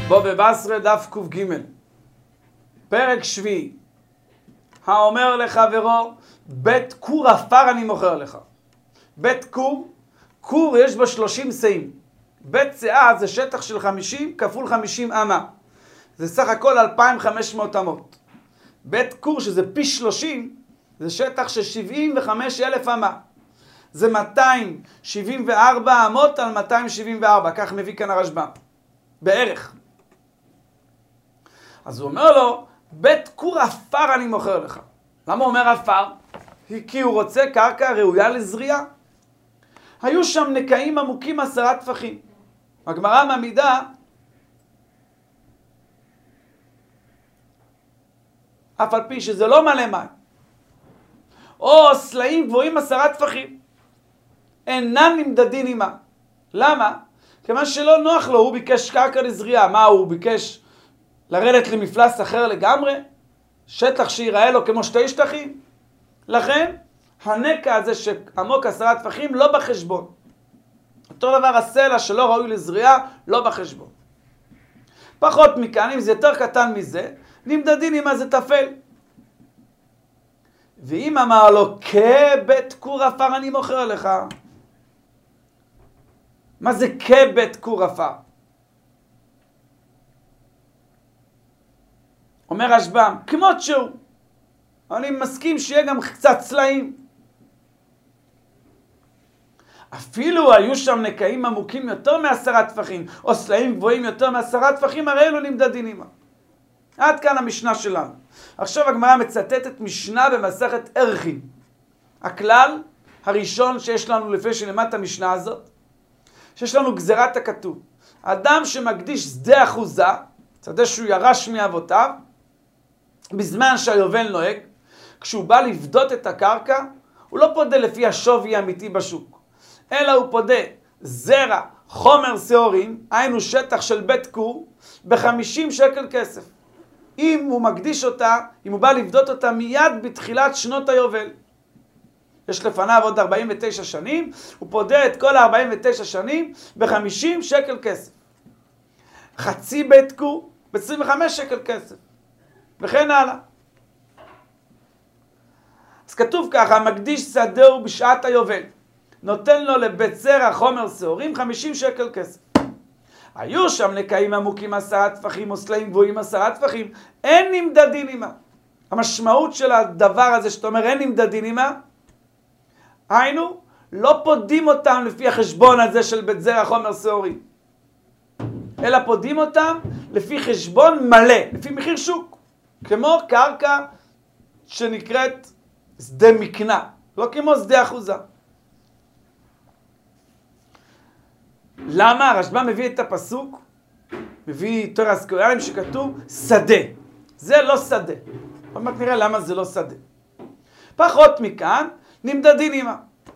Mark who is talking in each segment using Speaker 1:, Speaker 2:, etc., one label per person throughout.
Speaker 1: בו בבשרה דף ק"ג, פרק שביעי. האומר לחברו, בית כור עפר אני מוכר לך. בית כור, כור יש בה 30 שאים. בית שאה זה שטח של 50 כפול 50 אמה. זה סך הכל 2,500 אמות. בית כור שזה פי 30, זה שטח של 75,000 אמה. זה 274 אמות על 274, כך מביא כאן הרשב"ם. בערך. אז הוא אומר לו, בית כור עפר אני מוכר לך. למה הוא אומר עפר? כי הוא רוצה קרקע ראויה לזריעה. היו שם נקעים עמוקים 10 טפחים. הגמרא מעמידה, אף על פי שזה לא מלא מים, או סלעים גבוהים 10 טפחים, אינם נמדדים עמה. למה? כיוון שלא נוח לו, הוא ביקש קרקע לזריעה. מה הוא ביקש? לרדת למפלס אחר לגמרי? שטח שיראה לו כמו 2 שטחים? לכן, הנקע הזה שעמוק 10 טפחים לא בחשבון. אותו דבר הסלע שלא ראוי לזריעה, לא בחשבון. פחות מכאן, אם זה יותר קטן מזה, נמדדים עמה זה תפל. ואם אמר לו, כבית כור עפר אני מוכר לך. מה זה כבית כור עפר? אומר רשב"ם, כמות שהוא. אני מסכים שיהיה גם קצת סלעים. אפילו היו שם נקעים עמוקים יותר מ10 טפחים, או סלעים גבוהים יותר מ10 טפחים, הרי אלו נמדדים עמה. עד כאן המשנה שלנו. עכשיו הגמרא מצטטת משנה במסכת ערכין. הכלל הראשון שיש לנו לפני שנלמד את המשנה הזאת, שיש לנו גזירת הכתוב. אדם שמקדיש שדה אחוזה, שדה שהוא ירש מאבותיו, בזמן שהיובל נוהג, כשהוא בא לפדות את הקרקע, הוא לא פודה לפי השווי האמיתי בשוק, אלא הוא פודה זרע, חומר שעורים, היינו שטח של בית כור, ב50 שקל כסף. אם הוא מקדיש אותה, אם הוא בא לפדות אותה מיד בתחילת שנות היובל. יש לפניו עוד 49 שנים, הוא פודה את כל ה-49 שנים ב50 שקל כסף. חצי בית כור ב25 שקל כסף. וכן הלאה. אז כתוב ככה, מקדיש שדהו בשעת היובל. נותן לו לבית זרע חומר שעורים 50 שקל כסף. היו שם נקעים עמוקים 10 טפחים או סלעים גבוהים 10 טפחים, אין נמדדים עמה. המשמעות של הדבר הזה שאתה אומר אין נמדדים עמה, היינו, לא פודים אותם לפי החשבון הזה של בית זרע חומר שעורים, אלא פודים אותם לפי חשבון מלא, לפי מחיר שוק, כמו קרקע שנקראת שדה מקנה, לא כמו שדה אחוזה. למה? הרשב"ם מביא את הפסוק, מביא תורה סקוריאלים שכתוב שדה. זה לא שדה. עוד מעט נראה למה זה לא שדה. פחות מכאן, נמדדים עמה.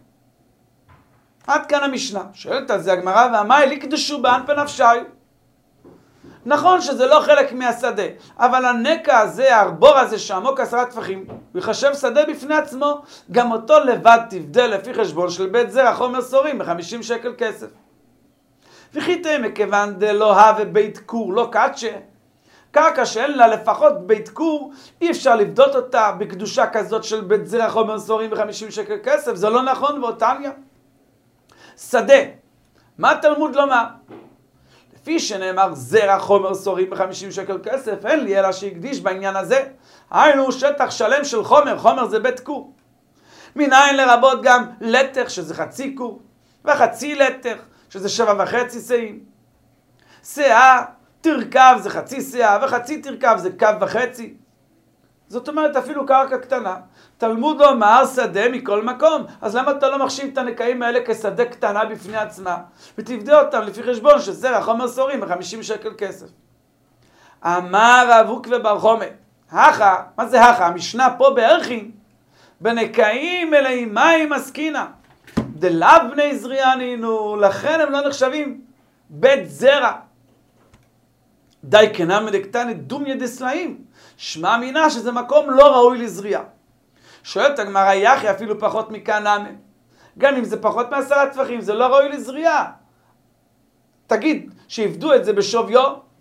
Speaker 1: עד כאן המשנה. שואלת על זה הגמרא, והמאי לקדשו באנפי נפשי. נכון שזה לא חלק מהשדה, אבל הנקע הזה, הארבור הזה שעמוק 10 טפחים, הוא יחשב שדה בפני עצמו, גם אותו לבד תבדל לפי חשבון של בית זרע חומר שעורים ב50 שקל כסף. וכיתם מכיוון דלא הווה בית כור, לא קדשה. קרקע שאין לה לפחות בית כור, אי אפשר לבדות אותה בקדושה כזאת של בית זרע חומר שעורים ב50 שקל כסף, זה לא נכון ואותניה. שדה, מה תלמוד לומר? לפי שנאמר זרע חומר שעורים ב50 שקל כסף, אין לי אלא שהקדיש בעניין הזה. היינו שטח שלם של חומר, חומר זה בית כור. מנין לרבות גם לטח שזה חצי כור, וחצי לטח שזה 7.5 שאים. שאה, תרכב זה חצי שאה, וחצי תרכב זה 1.5 קו. זאת אומרת אפילו קרקע קטנה. תלמוד לומר שדה מכל מקום. אז למה אתה לא מחשיב את הנקעים האלה כשדה קטנה בפני עצמה, ותבדה אותם לפי חשבון של זרע חומר שעורים ב50 שקל כסף? אמר רב עוקבא בר חומא, הכה, מה זה הכה? המשנה פה בערכין, בנקעים מלאים מים עסקינה. דלאו בני זריעה נינו, לכן הם לא נחשבים בית זרע. די כנם מדקתנת דומיה דסלעים, שמע מינה שזה מקום לא ראוי לזריעה. שואלת הגמרא, יחי אפילו פחות מכאן נמי. גם אם זה פחות מ10 טפחים, זה לא ראוי לזריעה. תגיד, שיבדו את זה בשוויו?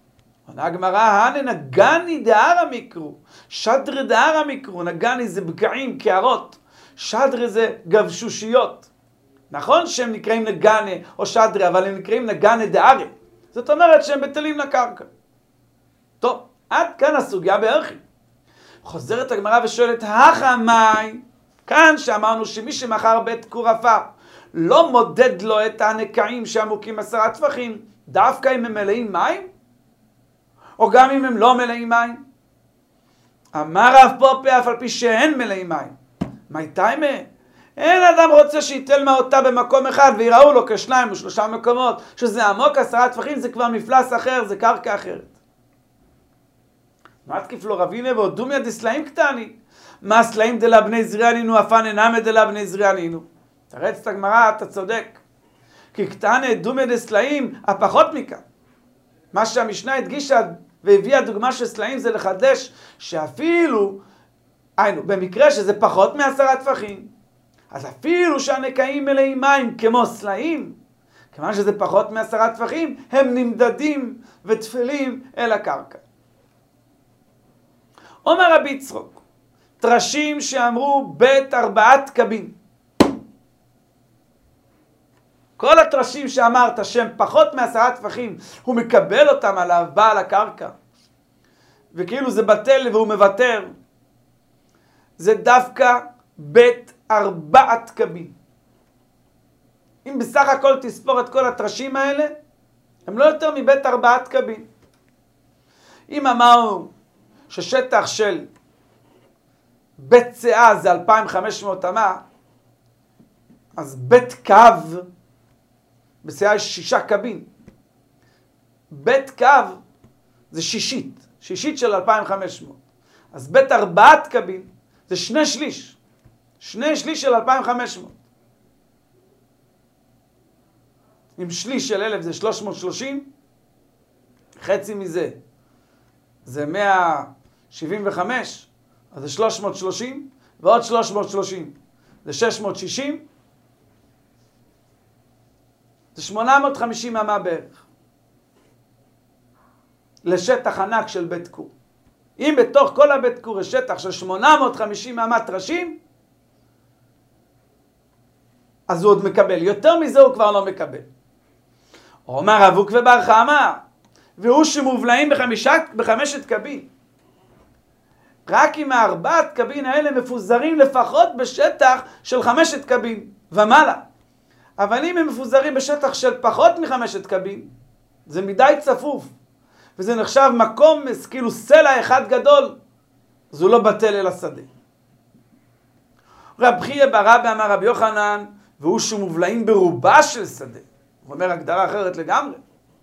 Speaker 1: עונה הגמרא, הנה נגני דהרה מקרו, שדרי דהרה מקרו, נגני זה בקעים, קערות, שדרי זה גבשושיות. נכון שהם נקראים נגנה או שדרי, אבל הם נקראים נגנה דהרה. זאת אומרת שהם בטלים לקרקע. טוב, עד כאן הסוגיה בערכי. חוזרת הגמרא ושואלת, החמאי, כאן שאמרנו שמי שמכר בית כור עפר, לא מודד לו את הנקעים שעמוקים 10 טפחים, דווקא אם הם מלאים מים? או גם אם הם לא מלאים מים? אמר רב פופה, אף על פי שאין מלאים מים. מה טיימה? אין אדם רוצה שיתל מאותה במקום אחד ויראו לו כ2 או 3 מקומות, שזה עמוק 10 טפחים, זה כבר מפלס אחר, זה קרקע אחרת. מתקיף לו רבינה ועודומיה דסלעים קטני. מה סלעים דלה בני זריענינו, אפן אינם דלה בני זריענינו. תרץ את הגמרא, אתה צודק. כי קטני דומיה דסלעים, הפחות מכאן. מה שהמשנה הדגישה והביאה דוגמה של סלעים זה לחדש שאפילו, במקרה שזה פחות מ10 טפחים, אז אפילו שהנקעים מלאים מים כמו סלעים, כיוון שזה פחות מ10 טפחים, הם נמדדים ותפלים אל הקרקע. אומר רבי יצחוק, טרשים שאמרו בית 4 קבין. כל הטרשים שאמרת שהם פחות מ10 טפחים, הוא מקבל אותם עליו, בעל הקרקע. וכאילו זה בטל והוא מוותר. זה דווקא בית 4 קבין. אם בסך הכל תספור את כל הטרשים האלה, הם לא יותר מבית 4 קבין. אם אמרנו ששטח של בית צאה זה 2,500 אמה, אז בית קו, בצאה יש 6 קבין. בית קו זה שישית של 2,500. אז בית 4 קבין זה 2/3. 2/3 של 2,500. אם שליש של 1,000 זה 330, חצי מזה זה 175, אז זה 330, ועוד 330 זה 660, זה 850 אמה בערך. לשטח ענק של בית כור. אם בתוך כל הבית כור יש שטח של 850 אמה טרשים, אז הוא עוד מקבל. יותר מזה הוא כבר לא מקבל. אומר אבוק ובר חמא, והוא שמובלעים ב5 קבין. רק אם 4 קבין האלה מפוזרים לפחות בשטח של 5 קבין ומעלה. אבל אם הם מפוזרים בשטח של פחות מ5 קבין, זה מדי צפוף. וזה נחשב מקום, כאילו סלע אחד גדול, אז הוא לא בטל אל השדה. רב חייא בר אבא אמר רבי יוחנן, והוא שמובלעים ברובה של שדה. הוא אומר הגדרה אחרת לגמרי.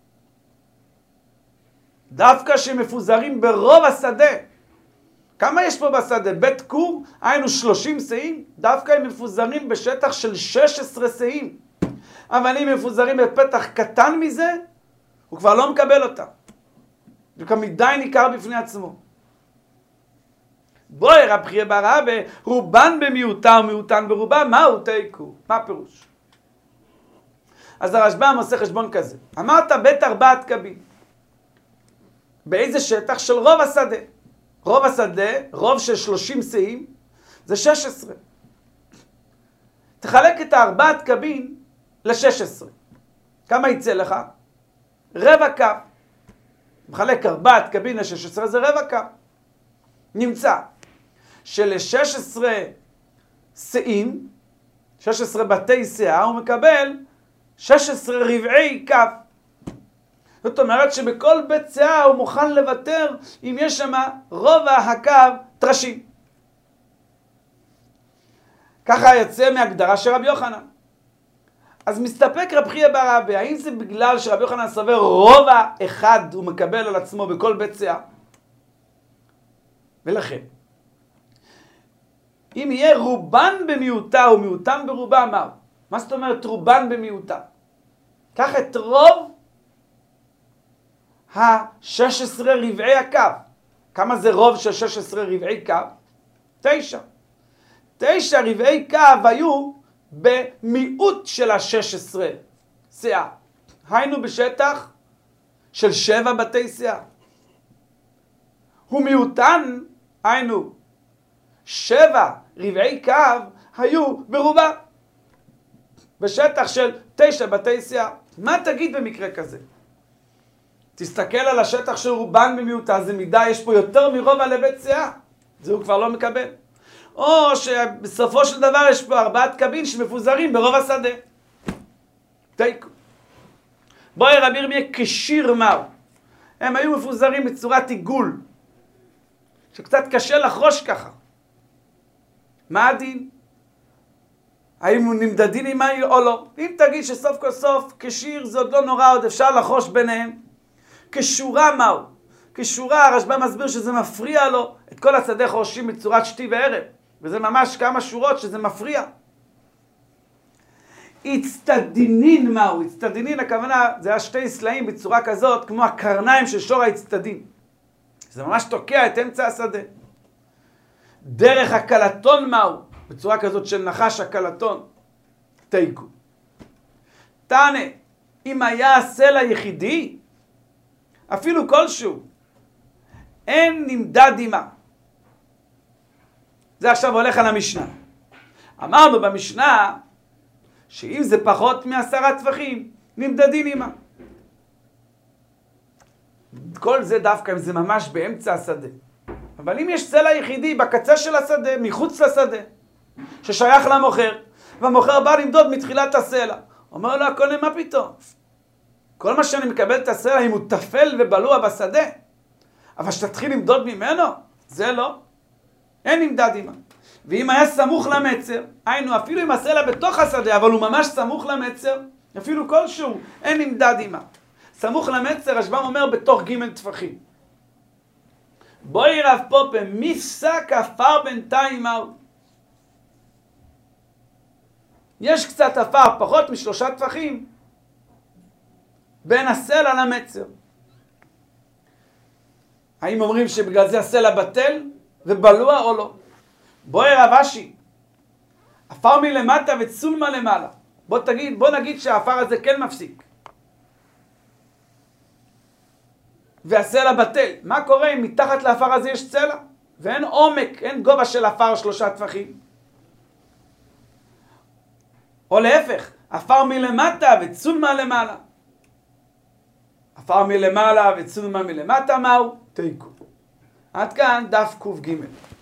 Speaker 1: דווקא שמפוזרים ברוב השדה. כמה יש פה בשדה? בית כור, היינו 30 שאים, דווקא הם מפוזרים בשטח של 16 שאים. אבל אם מפוזרים בפתח קטן מזה, הוא כבר לא מקבל אותם. זה כבר מדי ניכר בפני עצמו. בואי רב חייא בר אבא, רובן במיעוטה ומיעוטן ברובה, מהו תיקו? מה הפירוש? אז הרשב"ם עושה חשבון כזה. אמרת בית 4 קבין. באיזה שטח? של רוב השדה. רוב השדה, רוב של 30 שאים, זה 16. תחלק את 4 קבין ל-16. כמה יצא לך? רבע קו. מחלק 4 קבין ל-16 זה רבע קו. נמצא של-16 שאים, 16 בתי שאה, הוא מקבל 16 רבעי קו. זאת אומרת שבכל בית שאה הוא מוכן לוותר אם יש שם רובע הקו טרשים. ככה יוצא מהגדרה של רבי יוחנן. אז מסתפק רב חייא בר אבא, האם זה בגלל שרבי יוחנן סובר רובע אחד הוא מקבל על עצמו בכל בית שאה? ולכן, אם יהיה רובן במיעוטה ומיעוטן ברובה, מה זאת אומרת רובן במיעוטה? קח את רוב ה-16 רבעי הקו. כמה זה רוב של 16 רבעי קו? 9. 9 רבעי קו היו במיעוט של ה-16 שאה. היינו בשטח של 7 בתי שאה. ומיעוטן, היינו, 7 רבעי קו, היו ברובה, בשטח של 9 בתי שיער. מה תגיד במקרה כזה? תסתכל על השטח של רובן במיעוטה, זה מידה, יש פה יותר מרובע לבית שיער. זה הוא כבר לא מקבל. או שבסופו של דבר יש פה 4 קבין שמפוזרים ברוב השדה. תיקו. בואי רבי ירמיה כשיר מהו. הם היו מפוזרים בצורת עיגול, שקצת קשה לחרוש ככה. מה הדין? האם הוא נמדדין עימי או לא? אם תגיד שסוף כל סוף כשיר זה עוד לא נורא, עוד אפשר לחרוש ביניהם. כשורה מהו? כשורה, הרשב"א מסביר שזה מפריע לו, את כל השדה חורשים בצורת שתי וערב, וזה ממש כמה שורות שזה מפריע. הצטדינין מהו? הצטדינין הכוונה, זה היה 2 סלעים בצורה כזאת, כמו הקרניים של שור ההצטדין. זה ממש תוקע את אמצע השדה. דרך הקלטון מהו? בצורה כזאת של נחש הקלטון. תיקו. תענה, אם היה הסלע יחידי, אפילו כלשהו, אין נמדד עימה. זה עכשיו הולך על המשנה. אמרנו במשנה, שאם זה פחות מ10 טפחים, נמדדין עימה. כל זה דווקא אם זה ממש באמצע השדה. אבל אם יש סלע יחידי בקצה של השדה, מחוץ לשדה, ששייך למוכר, והמוכר בא למדוד מתחילת הסלע. אומר לו הקונה, מה פתאום? כל מה שאני מקבל את הסלע, אם הוא תפל ובלוע בשדה, אבל שתתחיל למדוד ממנו, זה לא. אין נמדד עימה. ואם היה סמוך למצר, היינו אפילו עם הסלע בתוך השדה, אבל הוא ממש סמוך למצר, אפילו כלשהו, אין נמדד עימה. סמוך למצר, רשב"ם אומר בתוך ג' טפחים. בואי רב פופה, מפסק עפר בינתיים מהו? יש קצת עפר, פחות מ3 טפחים, בין הסלע למצר. האם אומרים שבגלל זה הסלע בטל ובלוע או לא? בואי רב אשי, עפר מלמטה וצולמה למעלה. בוא נגיד שהעפר הזה כן מפסיק. והסלע בטל. מה קורה אם מתחת לעפר הזה יש צלע? ואין עומק, אין גובה של עפר 3 טפחים. או להפך, עפר מלמטה וצולמה למעלה. עפר מלמעלה וצולמה מלמטה מהו? תיקו. עד כאן דף ק"ג.